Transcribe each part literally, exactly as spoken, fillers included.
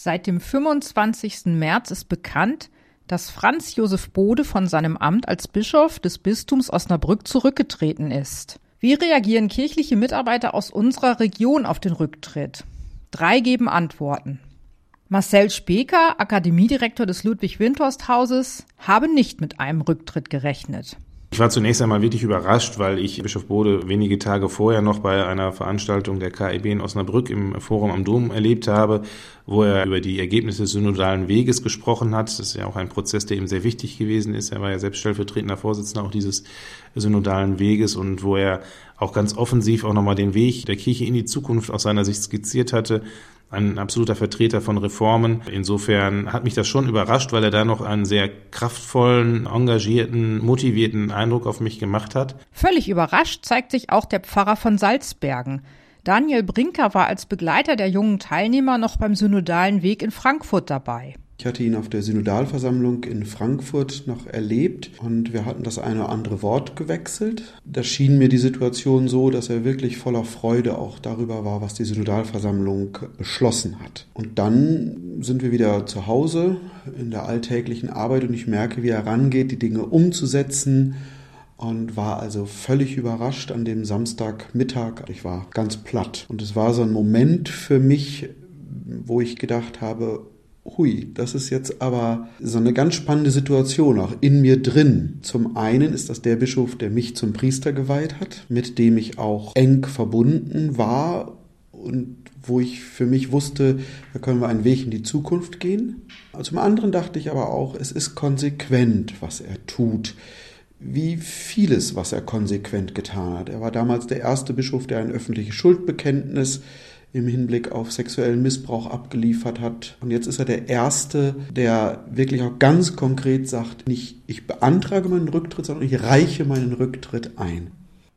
Seit dem fünfundzwanzigsten März ist bekannt, dass Franz Josef Bode von seinem Amt als Bischof des Bistums Osnabrück zurückgetreten ist. Wie reagieren kirchliche Mitarbeiter aus unserer Region auf den Rücktritt? Drei geben Antworten. Marcel Speker, Akademiedirektor des Ludwig-Windthorst-Hauses, habe nicht mit einem Rücktritt gerechnet. Ich war zunächst einmal wirklich überrascht, weil ich Bischof Bode wenige Tage vorher noch bei einer Veranstaltung der K I B in Osnabrück im Forum am Dom erlebt habe, wo er über die Ergebnisse des synodalen Weges gesprochen hat. Das ist ja auch ein Prozess, der ihm sehr wichtig gewesen ist. Er war ja selbst stellvertretender Vorsitzender auch dieses synodalen Weges und wo er auch ganz offensiv auch nochmal den Weg der Kirche in die Zukunft aus seiner Sicht skizziert hatte. Ein absoluter Vertreter von Reformen. Insofern hat mich das schon überrascht, weil er da noch einen sehr kraftvollen, engagierten, motivierten Eindruck auf mich gemacht hat. Völlig überrascht zeigt sich auch der Pfarrer von Salzbergen. Daniel Brinker war als Begleiter der jungen Teilnehmer noch beim synodalen Weg in Frankfurt dabei. Ich hatte ihn auf der Synodalversammlung in Frankfurt noch erlebt und wir hatten das eine oder andere Wort gewechselt. Da schien mir die Situation so, dass er wirklich voller Freude auch darüber war, was die Synodalversammlung beschlossen hat. Und dann sind wir wieder zu Hause in der alltäglichen Arbeit und ich merke, wie er rangeht, die Dinge umzusetzen und war also völlig überrascht an dem Samstagmittag. Ich war ganz platt und es war so ein Moment für mich, wo ich gedacht habe, hui, das ist jetzt aber so eine ganz spannende Situation, auch in mir drin. Zum einen ist das der Bischof, der mich zum Priester geweiht hat, mit dem ich auch eng verbunden war und wo ich für mich wusste, da können wir einen Weg in die Zukunft gehen. Zum anderen dachte ich aber auch, es ist konsequent, was er tut. Wie vieles, was er konsequent getan hat. Er war damals der erste Bischof, der ein öffentliches Schuldbekenntnis im Hinblick auf sexuellen Missbrauch abgeliefert hat. Und jetzt ist er der Erste, der wirklich auch ganz konkret sagt, nicht ich beantrage meinen Rücktritt, sondern ich reiche meinen Rücktritt ein.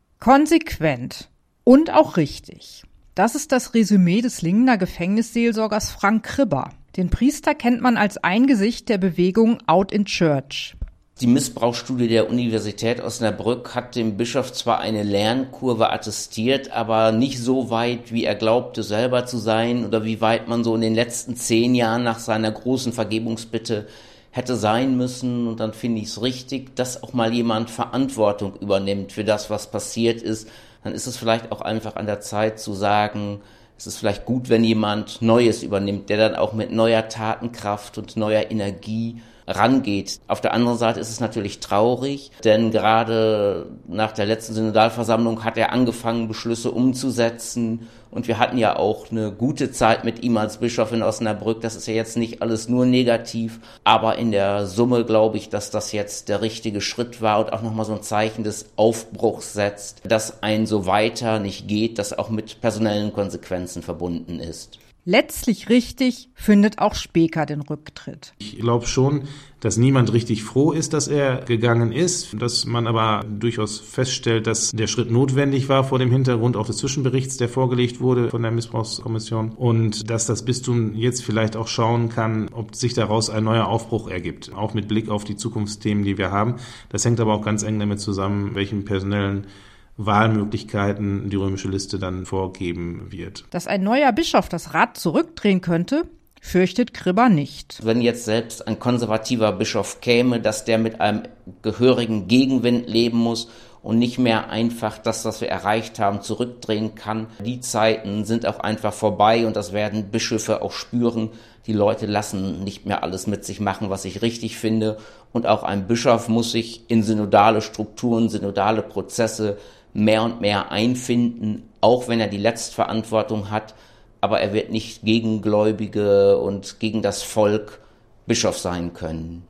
Konsequent und auch richtig. Das ist das Resümee des Lingener Gefängnisseelsorgers Frank Kribber. Den Priester kennt man als ein Gesicht der Bewegung Out in Church. Die Missbrauchsstudie der Universität Osnabrück hat dem Bischof zwar eine Lernkurve attestiert, aber nicht so weit, wie er glaubte selber zu sein oder wie weit man so in den letzten zehn Jahren nach seiner großen Vergebungsbitte hätte sein müssen. Und dann finde ich es richtig, dass auch mal jemand Verantwortung übernimmt für das, was passiert ist. Dann ist es vielleicht auch einfach an der Zeit zu sagen, es ist vielleicht gut, wenn jemand Neues übernimmt, der dann auch mit neuer Tatenkraft und neuer Energie rangeht. Auf der anderen Seite ist es natürlich traurig, denn gerade nach der letzten Synodalversammlung hat er angefangen, Beschlüsse umzusetzen und wir hatten ja auch eine gute Zeit mit ihm als Bischof in Osnabrück. Das ist ja jetzt nicht alles nur negativ, aber in der Summe glaube ich, dass das jetzt der richtige Schritt war und auch nochmal so ein Zeichen des Aufbruchs setzt, dass ein so weiter nicht geht, das auch mit personellen Konsequenzen verbunden ist. Letztlich richtig findet auch Speker den Rücktritt. Ich glaube schon, dass niemand richtig froh ist, dass er gegangen ist, dass man aber durchaus feststellt, dass der Schritt notwendig war vor dem Hintergrund auch des Zwischenberichts, der vorgelegt wurde von der Missbrauchskommission und dass das Bistum jetzt vielleicht auch schauen kann, ob sich daraus ein neuer Aufbruch ergibt, auch mit Blick auf die Zukunftsthemen, die wir haben. Das hängt aber auch ganz eng damit zusammen, welchen personellen Wahlmöglichkeiten die römische Liste dann vorgeben wird. Dass ein neuer Bischof das Rad zurückdrehen könnte, fürchtet Kribber nicht. Wenn jetzt selbst ein konservativer Bischof käme, dass der mit einem gehörigen Gegenwind leben muss und nicht mehr einfach das, was wir erreicht haben, zurückdrehen kann. Die Zeiten sind auch einfach vorbei und das werden Bischöfe auch spüren. Die Leute lassen nicht mehr alles mit sich machen, was ich richtig finde. Und auch ein Bischof muss sich in synodale Strukturen, synodale Prozesse mehr und mehr einfinden, auch wenn er die Letztverantwortung hat, aber er wird nicht gegen Gläubige und gegen das Volk Bischof sein können.